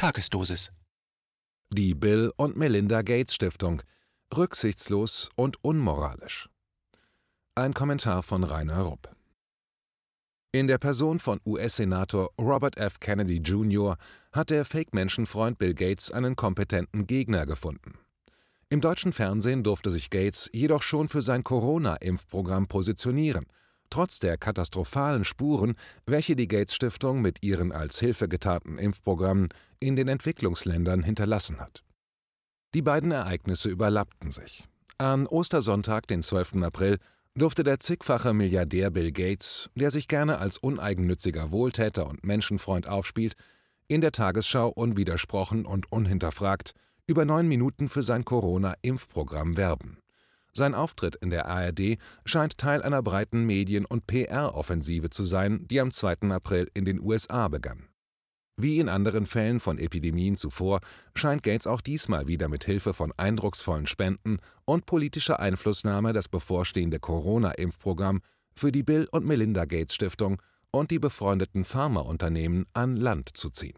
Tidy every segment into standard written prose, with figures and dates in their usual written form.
Tagesdosis. Die Bill und Melinda Gates Stiftung. Rücksichtslos und unmoralisch. Ein Kommentar von Rainer Rupp. In der Person von US-Senator Robert F. Kennedy Jr. hat der Fake-Menschenfreund Bill Gates einen kompetenten Gegner gefunden. Im deutschen Fernsehen durfte sich Gates jedoch schon für sein Corona-Impfprogramm positionieren, trotz der katastrophalen Spuren, welche die Gates-Stiftung mit ihren als Hilfe getarnten Impfprogrammen in den Entwicklungsländern hinterlassen hat. Die beiden Ereignisse überlappten sich. An Ostersonntag, den 12. April, durfte der zigfache Milliardär Bill Gates, der sich gerne als uneigennütziger Wohltäter und Menschenfreund aufspielt, in der Tagesschau unwidersprochen und unhinterfragt über 9 Minuten für sein Corona-Impfprogramm werben. Sein Auftritt in der ARD scheint Teil einer breiten Medien- und PR-Offensive zu sein, die am 2. April in den USA begann. Wie in anderen Fällen von Epidemien zuvor scheint Gates auch diesmal wieder mit Hilfe von eindrucksvollen Spenden und politischer Einflussnahme das bevorstehende Corona-Impfprogramm für die Bill und Melinda Gates Stiftung und die befreundeten Pharmaunternehmen an Land zu ziehen.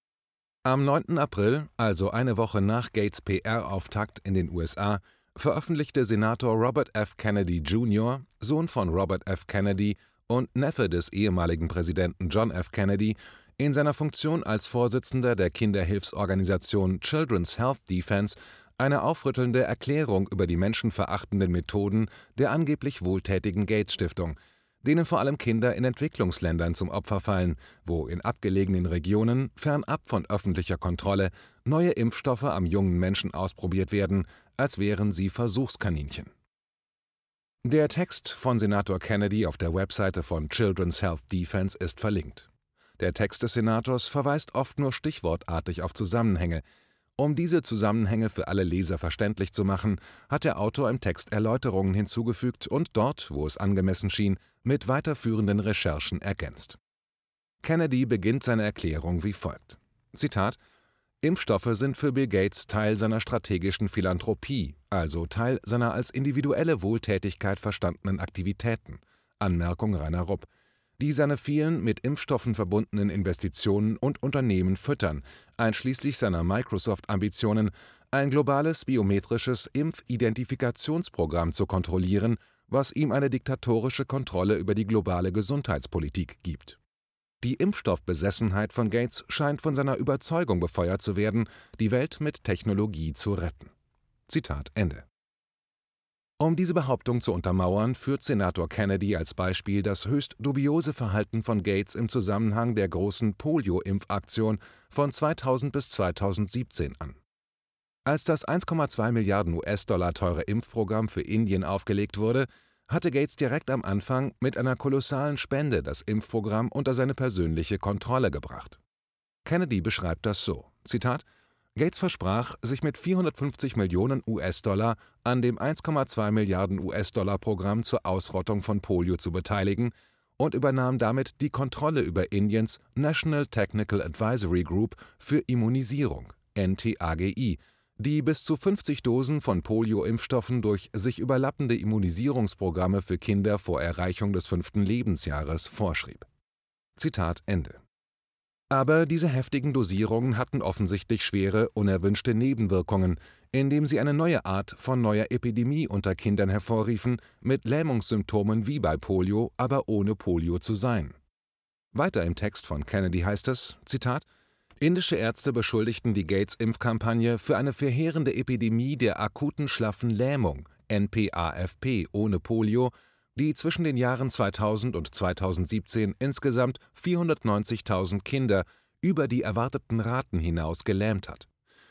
Am 9. April, also eine Woche nach Gates PR-Auftakt in den USA, veröffentlichte Senator Robert F. Kennedy Jr., Sohn von Robert F. Kennedy und Neffe des ehemaligen Präsidenten John F. Kennedy, in seiner Funktion als Vorsitzender der Kinderhilfsorganisation Children's Health Defense eine aufrüttelnde Erklärung über die menschenverachtenden Methoden der angeblich wohltätigen Gates-Stiftung, denen vor allem Kinder in Entwicklungsländern zum Opfer fallen, wo in abgelegenen Regionen, fernab von öffentlicher Kontrolle, neue Impfstoffe am jungen Menschen ausprobiert werden, als wären sie Versuchskaninchen. Der Text von Senator Kennedy auf der Webseite von Children's Health Defense ist verlinkt. Der Text des Senators verweist oft nur stichwortartig auf Zusammenhänge. Um diese Zusammenhänge für alle Leser verständlich zu machen, hat der Autor im Text Erläuterungen hinzugefügt und dort, wo es angemessen schien, mit weiterführenden Recherchen ergänzt. Kennedy beginnt seine Erklärung wie folgt. Zitat: Impfstoffe sind für Bill Gates Teil seiner strategischen Philanthropie, also Teil seiner als individuelle Wohltätigkeit verstandenen Aktivitäten. Anmerkung Rainer Rupp, die seine vielen mit Impfstoffen verbundenen Investitionen und Unternehmen füttern, einschließlich seiner Microsoft-Ambitionen, ein globales biometrisches Impfidentifikationsprogramm zu kontrollieren, was ihm eine diktatorische Kontrolle über die globale Gesundheitspolitik gibt. Die Impfstoffbesessenheit von Gates scheint von seiner Überzeugung befeuert zu werden, die Welt mit Technologie zu retten. Zitat Ende. Um diese Behauptung zu untermauern, führt Senator Kennedy als Beispiel das höchst dubiose Verhalten von Gates im Zusammenhang der großen Polio-Impfaktion von 2000 bis 2017 an. Als das 1,2 Milliarden US-Dollar teure Impfprogramm für Indien aufgelegt wurde, hatte Gates direkt am Anfang mit einer kolossalen Spende das Impfprogramm unter seine persönliche Kontrolle gebracht. Kennedy beschreibt das so, Zitat: Gates versprach, sich mit 450 Millionen US-Dollar an dem 1,2 Milliarden US-Dollar-Programm zur Ausrottung von Polio zu beteiligen und übernahm damit die Kontrolle über Indiens National Technical Advisory Group für Immunisierung, NTAGI, die bis zu 50 Dosen von Polio-Impfstoffen durch sich überlappende Immunisierungsprogramme für Kinder vor Erreichung des 5. Lebensjahres vorschrieb. Zitat Ende. Aber diese heftigen Dosierungen hatten offensichtlich schwere, unerwünschte Nebenwirkungen, indem sie eine neue Art von neuer Epidemie unter Kindern hervorriefen, mit Lähmungssymptomen wie bei Polio, aber ohne Polio zu sein. Weiter im Text von Kennedy heißt es, Zitat: Indische Ärzte beschuldigten die Gates-Impfkampagne für eine verheerende Epidemie der akuten schlaffen Lähmung, NPAFP, ohne Polio, die zwischen den Jahren 2000 und 2017 insgesamt 490.000 Kinder über die erwarteten Raten hinaus gelähmt hat.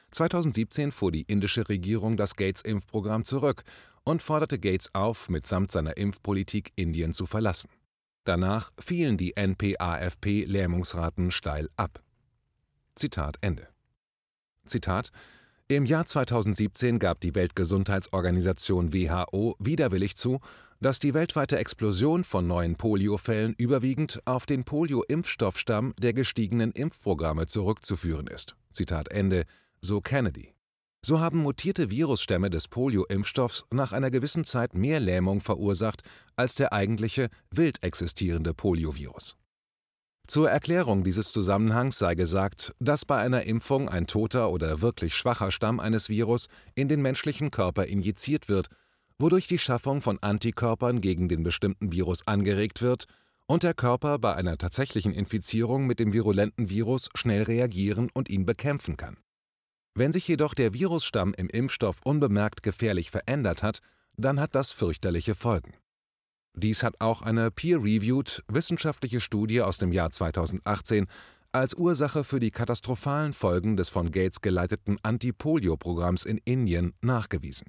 2017 fuhr die indische Regierung das Gates-Impfprogramm zurück und forderte Gates auf, mitsamt seiner Impfpolitik Indien zu verlassen. Danach fielen die NPAFP-Lähmungsraten steil ab. Zitat Ende. Zitat: Im Jahr 2017 gab die Weltgesundheitsorganisation WHO widerwillig zu, dass die weltweite Explosion von neuen Poliofällen überwiegend auf den Polio-Impfstoffstamm der gestiegenen Impfprogramme zurückzuführen ist. Zitat Ende, so Kennedy. So haben mutierte Virusstämme des Polio-Impfstoffs nach einer gewissen Zeit mehr Lähmung verursacht als der eigentliche wild existierende Poliovirus. Zur Erklärung dieses Zusammenhangs sei gesagt, dass bei einer Impfung ein toter oder wirklich schwacher Stamm eines Virus in den menschlichen Körper injiziert wird, wodurch die Schaffung von Antikörpern gegen den bestimmten Virus angeregt wird und der Körper bei einer tatsächlichen Infizierung mit dem virulenten Virus schnell reagieren und ihn bekämpfen kann. Wenn sich jedoch der Virusstamm im Impfstoff unbemerkt gefährlich verändert hat, dann hat das fürchterliche Folgen. Dies hat auch eine peer-reviewed wissenschaftliche Studie aus dem Jahr 2018 als Ursache für die katastrophalen Folgen des von Gates geleiteten Anti-Polio-Programms in Indien nachgewiesen.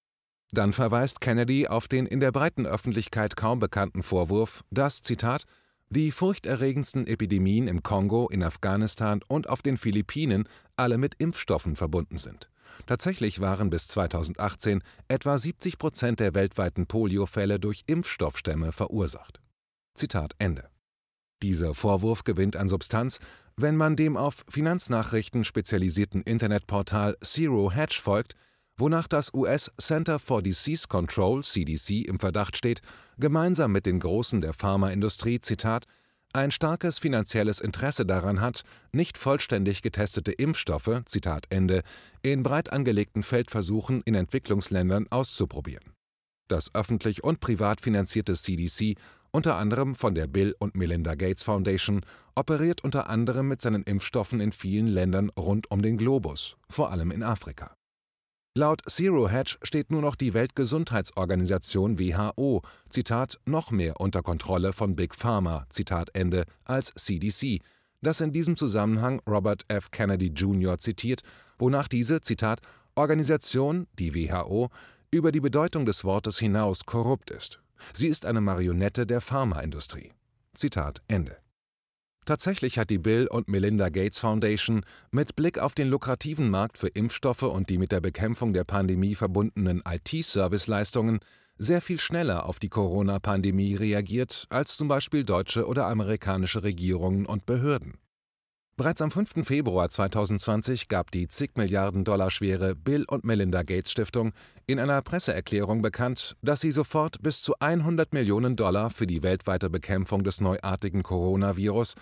Dann verweist Kennedy auf den in der breiten Öffentlichkeit kaum bekannten Vorwurf, dass, Zitat, die furchterregendsten Epidemien im Kongo, in Afghanistan und auf den Philippinen alle mit Impfstoffen verbunden sind. Tatsächlich waren bis 2018 etwa 70% der weltweiten Poliofälle durch Impfstoffstämme verursacht. Zitat Ende. Dieser Vorwurf gewinnt an Substanz, wenn man dem auf Finanznachrichten spezialisierten Internetportal Zero Hedge folgt, wonach das US Center for Disease Control (CDC) im Verdacht steht, gemeinsam mit den Großen der Pharmaindustrie, Zitat, ein starkes finanzielles Interesse daran hat, nicht vollständig getestete Impfstoffe, Zitat Ende, in breit angelegten Feldversuchen in Entwicklungsländern auszuprobieren. Das öffentlich und privat finanzierte CDC, unter anderem von der Bill und Melinda Gates Foundation, operiert unter anderem mit seinen Impfstoffen in vielen Ländern rund um den Globus, vor allem in Afrika. Laut Zero Hedge steht nur noch die Weltgesundheitsorganisation WHO, Zitat, noch mehr unter Kontrolle von Big Pharma, Zitat Ende, als CDC, das in diesem Zusammenhang Robert F. Kennedy Jr. zitiert, wonach diese, Zitat, Organisation, die WHO, über die Bedeutung des Wortes hinaus korrupt ist. Sie ist eine Marionette der Pharmaindustrie. Zitat Ende. Tatsächlich hat die Bill und Melinda Gates Foundation mit Blick auf den lukrativen Markt für Impfstoffe und die mit der Bekämpfung der Pandemie verbundenen IT-Serviceleistungen sehr viel schneller auf die Corona-Pandemie reagiert als zum Beispiel deutsche oder amerikanische Regierungen und Behörden. Bereits am 5. Februar 2020 gab die zig Milliarden Dollar schwere Bill und Melinda Gates Stiftung in einer Presseerklärung bekannt, dass sie sofort bis zu 100 Millionen Dollar für die weltweite Bekämpfung des neuartigen Coronavirus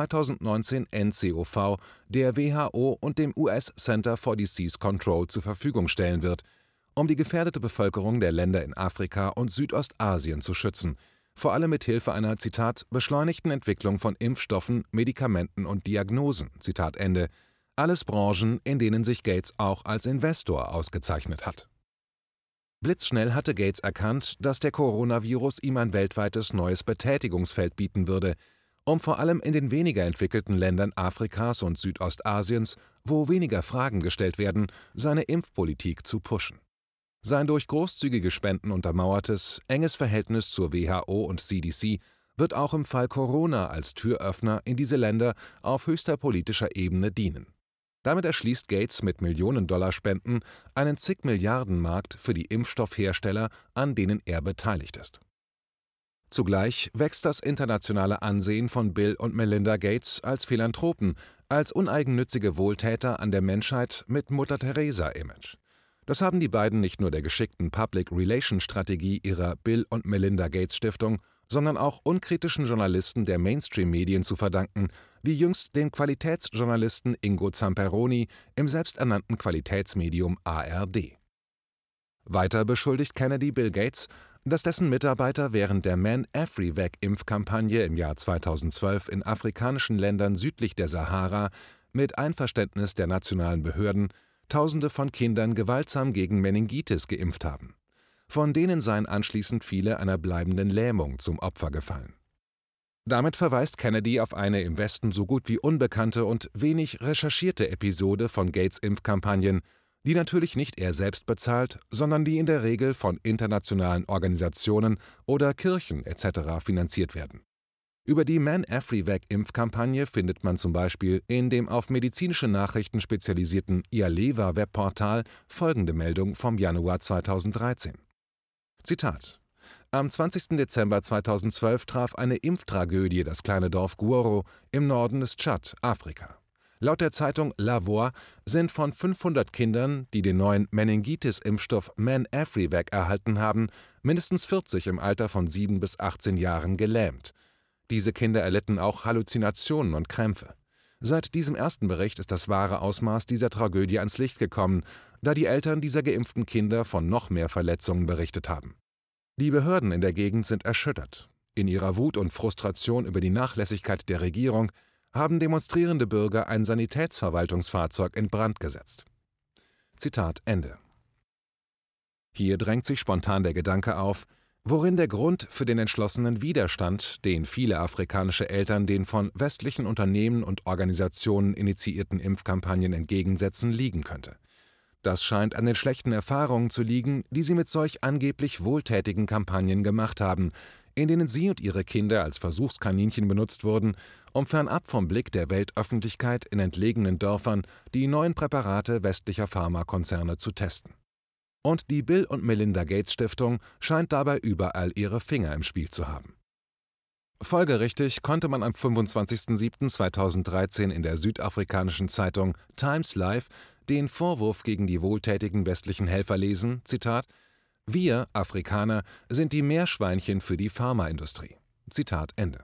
2019 nCoV der WHO und dem US Center for Disease Control zur Verfügung stellen wird, um die gefährdete Bevölkerung der Länder in Afrika und Südostasien zu schützen, vor allem mit Hilfe einer, Zitat, beschleunigten Entwicklung von Impfstoffen, Medikamenten und Diagnosen, Zitat Ende, alles Branchen, in denen sich Gates auch als Investor ausgezeichnet hat. Blitzschnell hatte Gates erkannt, dass der Coronavirus ihm ein weltweites neues Betätigungsfeld bieten würde, um vor allem in den weniger entwickelten Ländern Afrikas und Südostasiens, wo weniger Fragen gestellt werden, seine Impfpolitik zu pushen. Sein durch großzügige Spenden untermauertes, enges Verhältnis zur WHO und CDC wird auch im Fall Corona als Türöffner in diese Länder auf höchster politischer Ebene dienen. Damit erschließt Gates mit Millionen-Dollar-Spenden einen zig-Milliarden-Markt für die Impfstoffhersteller, an denen er beteiligt ist. Zugleich wächst das internationale Ansehen von Bill und Melinda Gates als Philanthropen, als uneigennützige Wohltäter an der Menschheit mit Mutter-Teresa-Image. Das haben die beiden nicht nur der geschickten Public-Relation-Strategie ihrer Bill und Melinda Gates Stiftung, sondern auch unkritischen Journalisten der Mainstream-Medien zu verdanken, wie jüngst dem Qualitätsjournalisten Ingo Zamperoni im selbsternannten Qualitätsmedium ARD. Weiter beschuldigt Kennedy Bill Gates, dass dessen Mitarbeiter während der Man-Afrivac-Impfkampagne im Jahr 2012 in afrikanischen Ländern südlich der Sahara mit Einverständnis der nationalen Behörden Tausende von Kindern gewaltsam gegen Meningitis geimpft haben. Von denen seien anschließend viele einer bleibenden Lähmung zum Opfer gefallen. Damit verweist Kennedy auf eine im Westen so gut wie unbekannte und wenig recherchierte Episode von Gates' Impfkampagnen, die natürlich nicht er selbst bezahlt, sondern die in der Regel von internationalen Organisationen oder Kirchen etc. finanziert werden. Über die Man-Afrivac-Impfkampagne findet man zum Beispiel in dem auf medizinische Nachrichten spezialisierten Ialeva-Webportal folgende Meldung vom Januar 2013. Zitat: Am 20. Dezember 2012 traf eine Impftragödie das kleine Dorf Gouaro im Norden des Tschad, Afrika. Laut der Zeitung La Voix sind von 500 Kindern, die den neuen Meningitis-Impfstoff Man-Afrivac erhalten haben, mindestens 40 im Alter von 7 bis 18 Jahren gelähmt. Diese Kinder erlitten auch Halluzinationen und Krämpfe. Seit diesem ersten Bericht ist das wahre Ausmaß dieser Tragödie ans Licht gekommen, da die Eltern dieser geimpften Kinder von noch mehr Verletzungen berichtet haben. Die Behörden in der Gegend sind erschüttert. In ihrer Wut und Frustration über die Nachlässigkeit der Regierung haben demonstrierende Bürger ein Sanitätsverwaltungsfahrzeug in Brand gesetzt. Zitat Ende. Hier drängt sich spontan der Gedanke auf, worin der Grund für den entschlossenen Widerstand, den viele afrikanische Eltern den von westlichen Unternehmen und Organisationen initiierten Impfkampagnen entgegensetzen, liegen könnte. Das scheint an den schlechten Erfahrungen zu liegen, die sie mit solch angeblich wohltätigen Kampagnen gemacht haben, in denen sie und ihre Kinder als Versuchskaninchen benutzt wurden, um fernab vom Blick der Weltöffentlichkeit in entlegenen Dörfern die neuen Präparate westlicher Pharmakonzerne zu testen. Und die Bill und Melinda Gates Stiftung scheint dabei überall ihre Finger im Spiel zu haben. Folgerichtig konnte man am 25.07.2013 in der südafrikanischen Zeitung Times Live den Vorwurf gegen die wohltätigen westlichen Helfer lesen, Zitat, „Wir, Afrikaner, sind die Meerschweinchen für die Pharmaindustrie." Zitat Ende.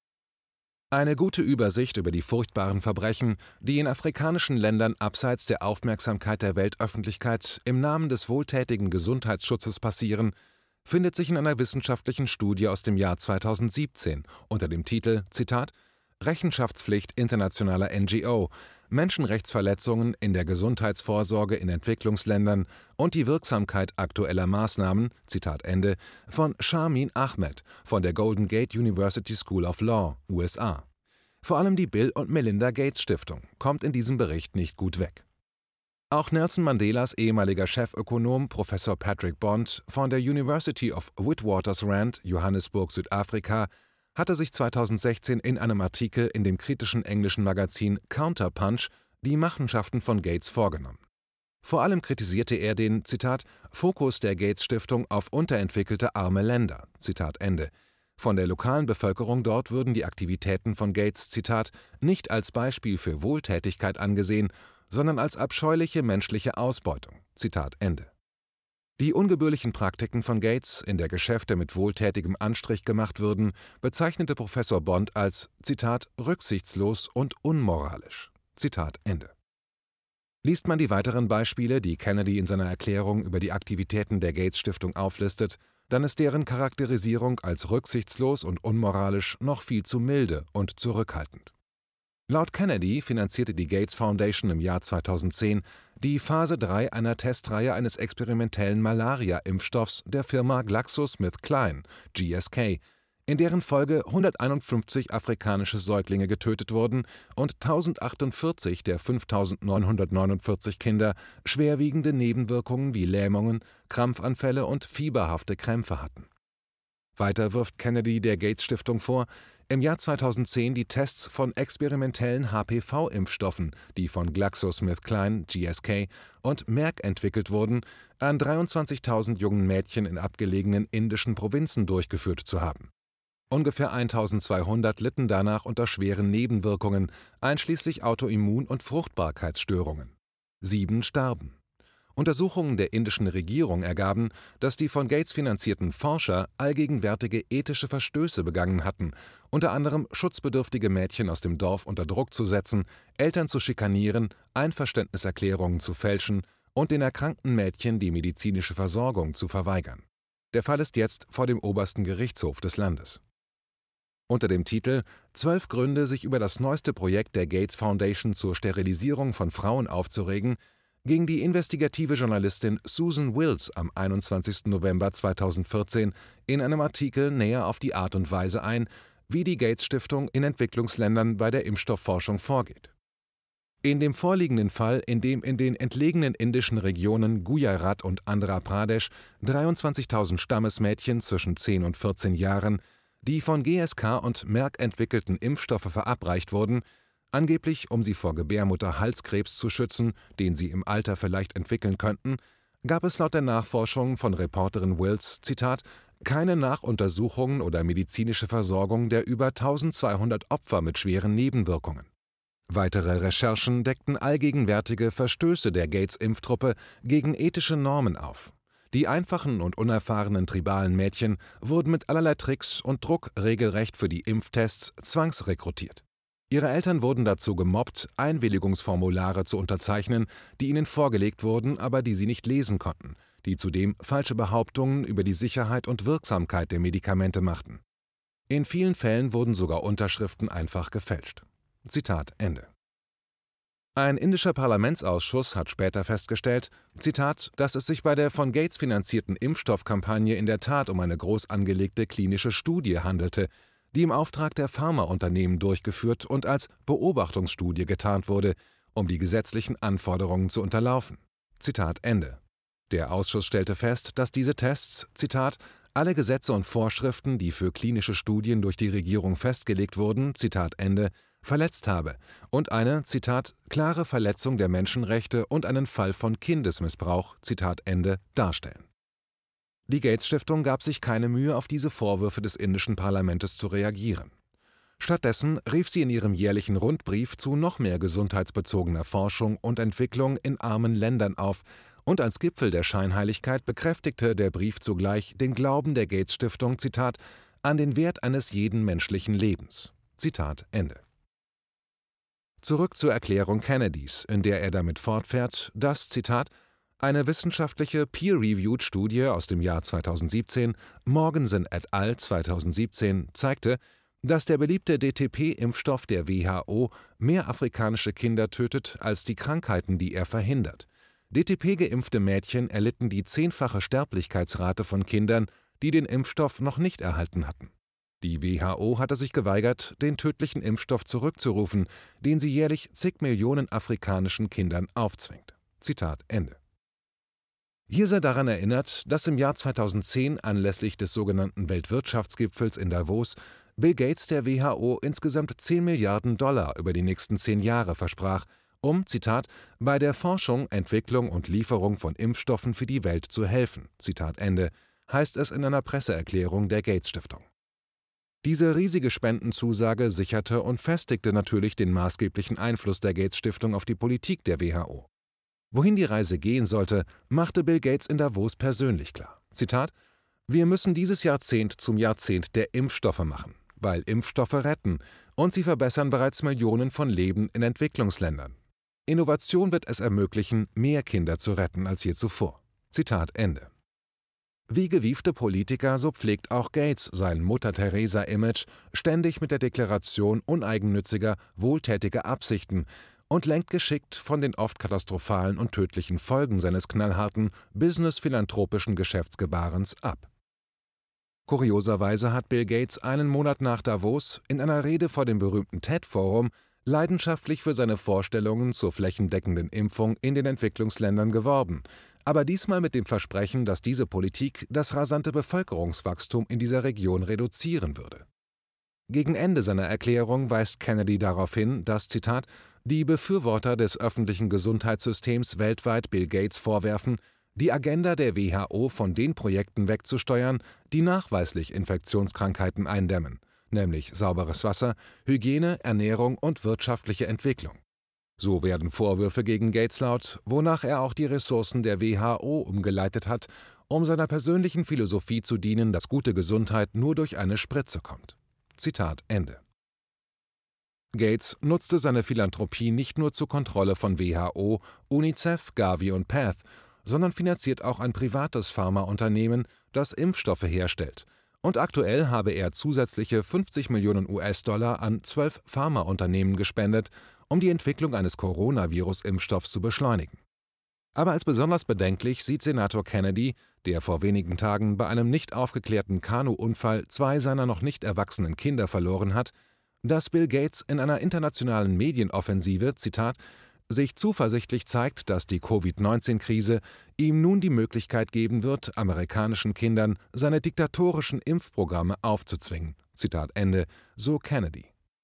Eine gute Übersicht über die furchtbaren Verbrechen, die in afrikanischen Ländern abseits der Aufmerksamkeit der Weltöffentlichkeit im Namen des wohltätigen Gesundheitsschutzes passieren, findet sich in einer wissenschaftlichen Studie aus dem Jahr 2017 unter dem Titel, Zitat, „Rechenschaftspflicht internationaler NGO, Menschenrechtsverletzungen in der Gesundheitsvorsorge in Entwicklungsländern und die Wirksamkeit aktueller Maßnahmen", Zitat Ende, von Sharmin Ahmed von der Golden Gate University School of Law, USA. Vor allem die Bill und Melinda Gates Stiftung kommt in diesem Bericht nicht gut weg. Auch Nelson Mandelas ehemaliger Chefökonom Professor Patrick Bond von der University of Witwatersrand, Johannesburg, Südafrika, hatte sich 2016 in einem Artikel in dem kritischen englischen Magazin Counterpunch die Machenschaften von Gates vorgenommen. Vor allem kritisierte er den, Zitat, „Fokus der Gates-Stiftung auf unterentwickelte arme Länder", Zitat Ende. Von der lokalen Bevölkerung dort würden die Aktivitäten von Gates, Zitat, „nicht als Beispiel für Wohltätigkeit angesehen, sondern als abscheuliche menschliche Ausbeutung", Zitat Ende. Die ungebührlichen Praktiken von Gates, in der Geschäfte mit wohltätigem Anstrich gemacht würden, bezeichnete Professor Bond als, Zitat, „rücksichtslos und unmoralisch", Zitat Ende. Liest man die weiteren Beispiele, die Kennedy in seiner Erklärung über die Aktivitäten der Gates-Stiftung auflistet, dann ist deren Charakterisierung als rücksichtslos und unmoralisch noch viel zu milde und zurückhaltend. Laut Kennedy finanzierte die Gates Foundation im Jahr 2010 die Phase 3 einer Testreihe eines experimentellen Malaria-Impfstoffs der Firma GlaxoSmithKline, GSK, in deren Folge 151 afrikanische Säuglinge getötet wurden und 1048 der 5949 Kinder schwerwiegende Nebenwirkungen wie Lähmungen, Krampfanfälle und fieberhafte Krämpfe hatten. Weiter wirft Kennedy der Gates-Stiftung vor, im Jahr 2010 die Tests von experimentellen HPV-Impfstoffen, die von GlaxoSmithKline, GSK und Merck entwickelt wurden, an 23.000 jungen Mädchen in abgelegenen indischen Provinzen durchgeführt zu haben. Ungefähr 1.200 litten danach unter schweren Nebenwirkungen, einschließlich Autoimmun- und Fruchtbarkeitsstörungen. 7 starben. Untersuchungen der indischen Regierung ergaben, dass die von Gates finanzierten Forscher allgegenwärtige ethische Verstöße begangen hatten, unter anderem schutzbedürftige Mädchen aus dem Dorf unter Druck zu setzen, Eltern zu schikanieren, Einverständniserklärungen zu fälschen und den erkrankten Mädchen die medizinische Versorgung zu verweigern. Der Fall ist jetzt vor dem obersten Gerichtshof des Landes. Unter dem Titel »12 Gründe, sich über das neueste Projekt der Gates Foundation zur Sterilisierung von Frauen aufzuregen« ging die investigative Journalistin Susan Wills am 21. November 2014 in einem Artikel näher auf die Art und Weise ein, wie die Gates-Stiftung in Entwicklungsländern bei der Impfstoffforschung vorgeht. In dem vorliegenden Fall, in dem in den entlegenen indischen Regionen Gujarat und Andhra Pradesh 23.000 Stammesmädchen zwischen 10 und 14 Jahren, die von GSK und Merck entwickelten Impfstoffe verabreicht wurden, angeblich um sie vor Gebärmutterhalskrebs zu schützen, den sie im Alter vielleicht entwickeln könnten, gab es laut der Nachforschung von Reporterin Wills, Zitat, „keine Nachuntersuchungen oder medizinische Versorgung der über 1.200 Opfer mit schweren Nebenwirkungen." Weitere Recherchen deckten allgegenwärtige Verstöße der Gates-Impftruppe gegen ethische Normen auf. Die einfachen und unerfahrenen tribalen Mädchen wurden mit allerlei Tricks und Druck regelrecht für die Impftests zwangsrekrutiert. Ihre Eltern wurden dazu gemobbt, Einwilligungsformulare zu unterzeichnen, die ihnen vorgelegt wurden, aber die sie nicht lesen konnten, die zudem falsche Behauptungen über die Sicherheit und Wirksamkeit der Medikamente machten. In vielen Fällen wurden sogar Unterschriften einfach gefälscht. Zitat Ende. Ein indischer Parlamentsausschuss hat später festgestellt, Zitat, dass es sich bei der von Gates finanzierten Impfstoffkampagne in der Tat um eine groß angelegte klinische Studie handelte, die im Auftrag der Pharmaunternehmen durchgeführt und als Beobachtungsstudie getarnt wurde, um die gesetzlichen Anforderungen zu unterlaufen. Zitat Ende. Der Ausschuss stellte fest, dass diese Tests, Zitat, alle Gesetze und Vorschriften, die für klinische Studien durch die Regierung festgelegt wurden, Zitat Ende, verletzt habe und eine, Zitat, klare Verletzung der Menschenrechte und einen Fall von Kindesmissbrauch, Zitat Ende, darstellen. Die Gates-Stiftung gab sich keine Mühe, auf diese Vorwürfe des indischen Parlaments zu reagieren. Stattdessen rief sie in ihrem jährlichen Rundbrief zu noch mehr gesundheitsbezogener Forschung und Entwicklung in armen Ländern auf, und als Gipfel der Scheinheiligkeit bekräftigte der Brief zugleich den Glauben der Gates-Stiftung, Zitat, an den Wert eines jeden menschlichen Lebens. Zitat Ende. Zurück zur Erklärung Kennedys, in der er damit fortfährt, dass, Zitat, eine wissenschaftliche peer-reviewed Studie aus dem Jahr 2017, Morgenson et al. 2017, zeigte, dass der beliebte DTP-Impfstoff der WHO mehr afrikanische Kinder tötet als die Krankheiten, die er verhindert. DTP-geimpfte Mädchen erlitten die 10-fache Sterblichkeitsrate von Kindern, die den Impfstoff noch nicht erhalten hatten. Die WHO hatte sich geweigert, den tödlichen Impfstoff zurückzurufen, den sie jährlich zig Millionen afrikanischen Kindern aufzwingt. Zitat Ende. Hier sei daran erinnert, dass im Jahr 2010 anlässlich des sogenannten Weltwirtschaftsgipfels in Davos Bill Gates der WHO insgesamt 10 Milliarden $ über die nächsten 10 Jahre versprach, um, Zitat, bei der Forschung, Entwicklung und Lieferung von Impfstoffen für die Welt zu helfen, Zitat Ende, heißt es in einer Presseerklärung der Gates-Stiftung. Diese riesige Spendenzusage sicherte und festigte natürlich den maßgeblichen Einfluss der Gates-Stiftung auf die Politik der WHO. Wohin die Reise gehen sollte, machte Bill Gates in Davos persönlich klar. Zitat: Wir müssen dieses Jahrzehnt zum Jahrzehnt der Impfstoffe machen, weil Impfstoffe retten und sie verbessern bereits Millionen von Leben in Entwicklungsländern. Innovation wird es ermöglichen, mehr Kinder zu retten als je zuvor. Zitat Ende. Wie gewiefte Politiker, so pflegt auch Gates sein Mutter-Teresa-Image ständig mit der Deklaration uneigennütziger, wohltätiger Absichten und lenkt geschickt von den oft katastrophalen und tödlichen Folgen seines knallharten, business-philanthropischen Geschäftsgebarens ab. Kurioserweise hat Bill Gates einen Monat nach Davos in einer Rede vor dem berühmten TED-Forum leidenschaftlich für seine Vorstellungen zur flächendeckenden Impfung in den Entwicklungsländern geworben, aber diesmal mit dem Versprechen, dass diese Politik das rasante Bevölkerungswachstum in dieser Region reduzieren würde. Gegen Ende seiner Erklärung weist Kennedy darauf hin, dass, Zitat, die Befürworter des öffentlichen Gesundheitssystems weltweit Bill Gates vorwerfen, die Agenda der WHO von den Projekten wegzusteuern, die nachweislich Infektionskrankheiten eindämmen, nämlich sauberes Wasser, Hygiene, Ernährung und wirtschaftliche Entwicklung. So werden Vorwürfe gegen Gates laut, wonach er auch die Ressourcen der WHO umgeleitet hat, um seiner persönlichen Philosophie zu dienen, dass gute Gesundheit nur durch eine Spritze kommt. Zitat Ende. Gates nutzte seine Philanthropie nicht nur zur Kontrolle von WHO, UNICEF, Gavi und PATH, sondern finanziert auch ein privates Pharmaunternehmen, das Impfstoffe herstellt. Und aktuell habe er zusätzliche 50 Millionen US-Dollar an 12 Pharmaunternehmen gespendet, um die Entwicklung eines Coronavirus-Impfstoffs zu beschleunigen. Aber als besonders bedenklich sieht Senator Kennedy, der vor wenigen Tagen bei einem nicht aufgeklärten Kanu-Unfall 2 seiner noch nicht erwachsenen Kinder verloren hat, dass Bill Gates in einer internationalen Medienoffensive, Zitat, sich zuversichtlich zeigt, dass die Covid-19-Krise ihm nun die Möglichkeit geben wird, amerikanischen Kindern seine diktatorischen Impfprogramme aufzuzwingen. Zitat Ende, so Kennedy.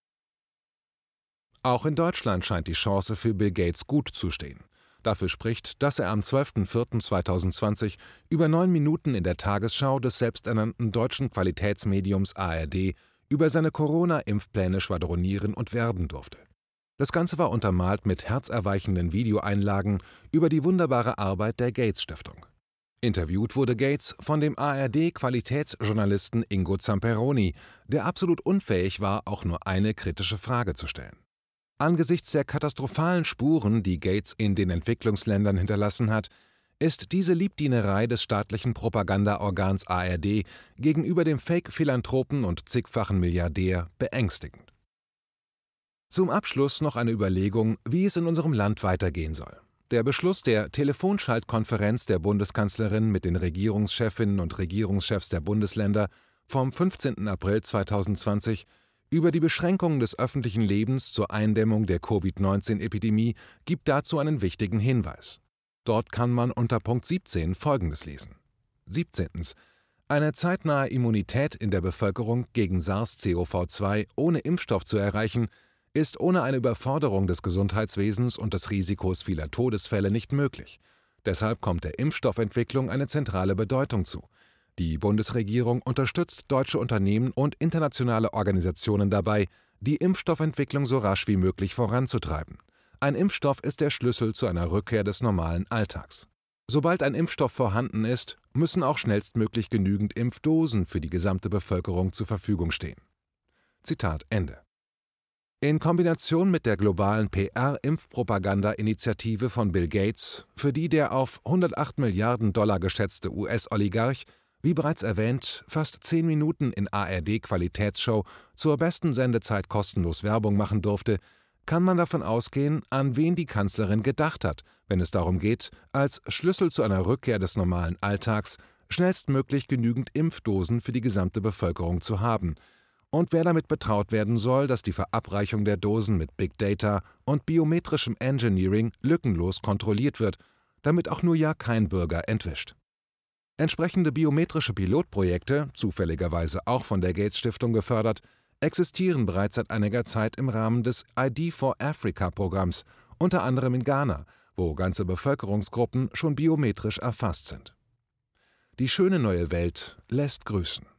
Auch in Deutschland scheint die Chance für Bill Gates gut zu stehen. Dafür spricht, dass er am 12.04.2020 über 9 Minuten in der Tagesschau des selbsternannten deutschen Qualitätsmediums ARD über seine Corona-Impfpläne schwadronieren und werben durfte. Das Ganze war untermalt mit herzerweichenden Videoeinlagen über die wunderbare Arbeit der Gates-Stiftung. Interviewt wurde Gates von dem ARD-Qualitätsjournalisten Ingo Zamperoni, der absolut unfähig war, auch nur eine kritische Frage zu stellen. Angesichts der katastrophalen Spuren, die Gates in den Entwicklungsländern hinterlassen hat, ist diese Liebdienerei des staatlichen Propagandaorgans ARD gegenüber dem Fake-Philanthropen und zigfachen Milliardär beängstigend. Zum Abschluss noch eine Überlegung, wie es in unserem Land weitergehen soll. Der Beschluss der Telefonschaltkonferenz der Bundeskanzlerin mit den Regierungschefinnen und Regierungschefs der Bundesländer vom 15. April 2020 über die Beschränkung des öffentlichen Lebens zur Eindämmung der Covid-19-Epidemie gibt dazu einen wichtigen Hinweis. Dort kann man unter Punkt 17 Folgendes lesen. 17. Eine zeitnahe Immunität in der Bevölkerung gegen SARS-CoV-2 ohne Impfstoff zu erreichen, ist ohne eine Überforderung des Gesundheitswesens und des Risikos vieler Todesfälle nicht möglich. Deshalb kommt der Impfstoffentwicklung eine zentrale Bedeutung zu. Die Bundesregierung unterstützt deutsche Unternehmen und internationale Organisationen dabei, die Impfstoffentwicklung so rasch wie möglich voranzutreiben. Ein Impfstoff ist der Schlüssel zu einer Rückkehr des normalen Alltags. Sobald ein Impfstoff vorhanden ist, müssen auch schnellstmöglich genügend Impfdosen für die gesamte Bevölkerung zur Verfügung stehen. Zitat Ende. In Kombination mit der globalen PR-Impfpropaganda-Initiative von Bill Gates, für die der auf 108 Milliarden $ geschätzte US-Oligarch, wie bereits erwähnt, fast 10 Minuten in ARD-Qualitätsshow zur besten Sendezeit kostenlos Werbung machen durfte, kann man davon ausgehen, an wen die Kanzlerin gedacht hat, wenn es darum geht, als Schlüssel zu einer Rückkehr des normalen Alltags schnellstmöglich genügend Impfdosen für die gesamte Bevölkerung zu haben, und wer damit betraut werden soll, dass die Verabreichung der Dosen mit Big Data und biometrischem Engineering lückenlos kontrolliert wird, damit auch nur ja kein Bürger entwischt. Entsprechende biometrische Pilotprojekte, zufälligerweise auch von der Gates-Stiftung gefördert, existieren bereits seit einiger Zeit im Rahmen des ID4Africa-Programms, unter anderem in Ghana, wo ganze Bevölkerungsgruppen schon biometrisch erfasst sind. Die schöne neue Welt lässt grüßen.